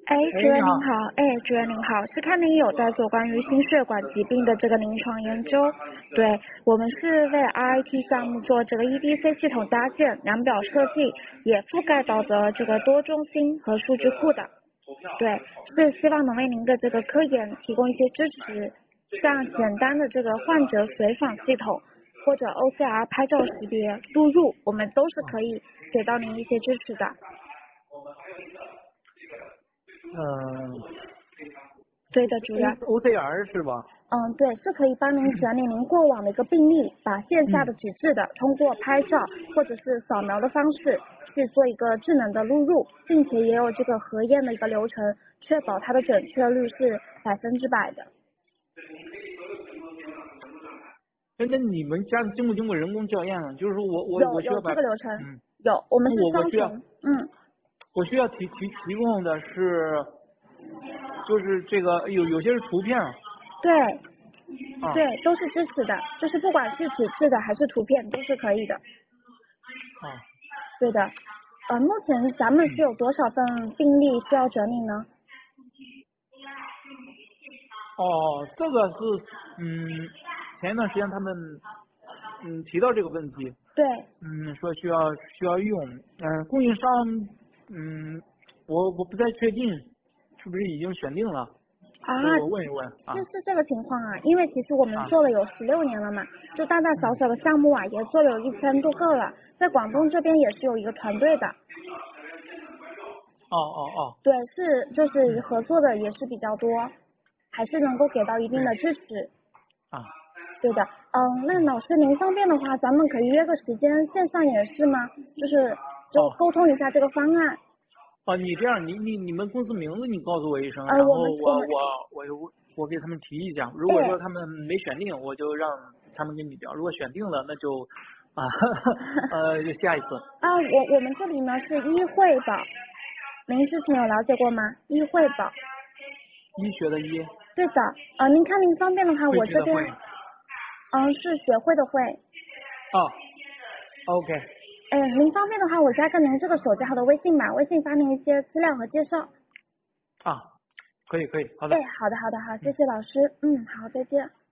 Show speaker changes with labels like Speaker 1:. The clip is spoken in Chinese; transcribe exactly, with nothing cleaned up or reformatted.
Speaker 1: 哎，主
Speaker 2: 哎，你好。
Speaker 1: 任您好，哎，主任您好，是看您有在做关于心血管疾病的这个临床研究，对，我们是为 R I T 项目做这个 E D C 系统搭建、量表设计，也覆盖到的这个多中心和数据库的，对，是希望能为您的这个科研提供一些支持，像简单的这个患者随访系统或者 O C R 拍照识别录入，我们都是可以给到您一些支持的。
Speaker 2: 嗯
Speaker 1: 对的，主任。
Speaker 2: ，O C R 是吧？
Speaker 1: 嗯，对，是可以帮您整理您过往的一个病例，把线下的纸质的通过拍照或者是扫描的方式去做一个智能的录入，并且也有这个核验的一个流程，确保它的准确率是百分之百的。
Speaker 2: 哎，那你们家经不经过人工校验啊？就是说我我
Speaker 1: 有有
Speaker 2: 我需要把
Speaker 1: 这个流程，
Speaker 2: 嗯，
Speaker 1: 有，我们是
Speaker 2: 我我需要
Speaker 1: 双重，嗯，
Speaker 2: 我需要提提提供的是，就是这个有有些是图片啊。
Speaker 1: 对，
Speaker 2: 啊
Speaker 1: 对，都是支持的，就是不管是纸质的还是图片都是可以的。
Speaker 2: 啊
Speaker 1: 对的，呃，目前咱们是有多少份病例需要整理呢？
Speaker 2: 哦，这个是嗯，前一段时间他们嗯提到这个问题，
Speaker 1: 对。
Speaker 2: 嗯，说需要需要用，嗯，供应商嗯，我我不太确定是不是已经选定了，
Speaker 1: 啊，
Speaker 2: 所以我问一问啊
Speaker 1: 是是这个情况啊，因为其实我们
Speaker 2: 啊
Speaker 1: 做了有十六年了嘛，就大大小
Speaker 2: 嗯
Speaker 1: 小的项目啊，也做了有一千多个了，在广东这边也是有一个团队的，
Speaker 2: 哦哦哦，
Speaker 1: 对，是就是
Speaker 2: 嗯
Speaker 1: 合作的也是比较多，还是能够给到一定
Speaker 2: 对
Speaker 1: 的支持，
Speaker 2: 啊
Speaker 1: 对的，嗯，那老师您方便的话，咱们可以约个时间线上演示吗？就是就
Speaker 2: 哦
Speaker 1: 沟通一下这个方案，
Speaker 2: 哦，你这样，你你你们公司名字你告诉我一声，
Speaker 1: 呃，
Speaker 2: 然后
Speaker 1: 我们我们
Speaker 2: 我我我我我给他们提一下，如果
Speaker 1: 哎。
Speaker 2: 说他们没选定，我就让他们跟你聊；如果选定了，那就啊呃就下一次。
Speaker 1: 啊，我我们这里呢是医惠保，您之前有了解过吗？医惠保，
Speaker 2: 医学的医，
Speaker 1: 对的，呃，您看您方便的话，我这边，
Speaker 2: 会学的会。
Speaker 1: 嗯、是学会的会，
Speaker 2: 哦，OK，
Speaker 1: 哎，您方便的话，我加个您这个手机号的微信吧，微信发您一些资料和介绍。
Speaker 2: 啊，可以可以，好的。
Speaker 1: 哎，好的好的好，谢
Speaker 2: 嗯。
Speaker 1: 谢老师，嗯，好，再见。